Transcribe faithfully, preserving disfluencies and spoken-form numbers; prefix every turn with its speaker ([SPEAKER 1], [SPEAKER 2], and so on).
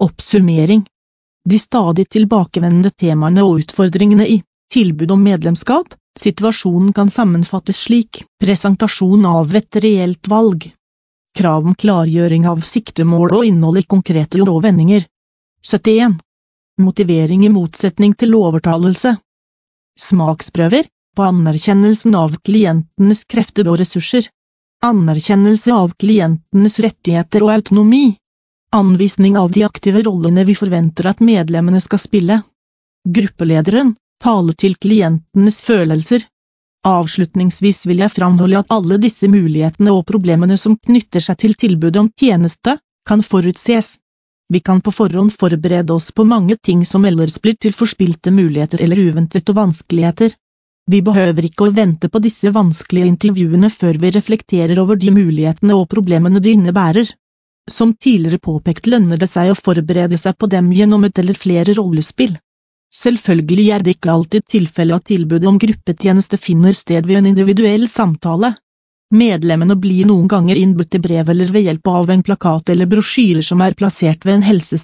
[SPEAKER 1] Oppsummering. De stadig tilbakevendende temaene og utfordringene i tilbud om medlemskap. Situasjonen kan sammenfattes slik: presentasjon av et reelt valg. Krav om klargjøring av siktemål og innhold i konkrete ord og vendinger. syttien. Motivering i motsetning til overtalelse. Smaksprøver, på anerkjennelsen av klientenes krefter og ressurser. Anerkjennelse av klientenes rettigheter og autonomi. Anvisning av de aktive rollene vi forventer at medlemmene skal spille. Gruppelederen, taler til klientenes følelser. Avslutningsvis vil jeg framholde at alle disse mulighetene og problemene som knytter seg til tilbudet om tjeneste, kan forutses. Vi kan på forhånd forberede oss på mange ting som ellers blir til forspilte muligheter eller uventede vanskeligheter. Vi behøver ikke å vente på disse vanskelige intervjuene før vi reflekterer over de mulighetene og problemene de innebærer. Som tidligere påpekt lønner det seg å forberede seg på dem gjennom et eller flere rollespill. Selvfølgelig er det ikke alltid tilfelle at tilbudet om gruppetjeneste finner sted ved en individuell samtale. Medlemmene blir noen ganger innbudt til brev eller ved hjelp av en plakat eller brosjyre som er plassert ved en helsestasjon.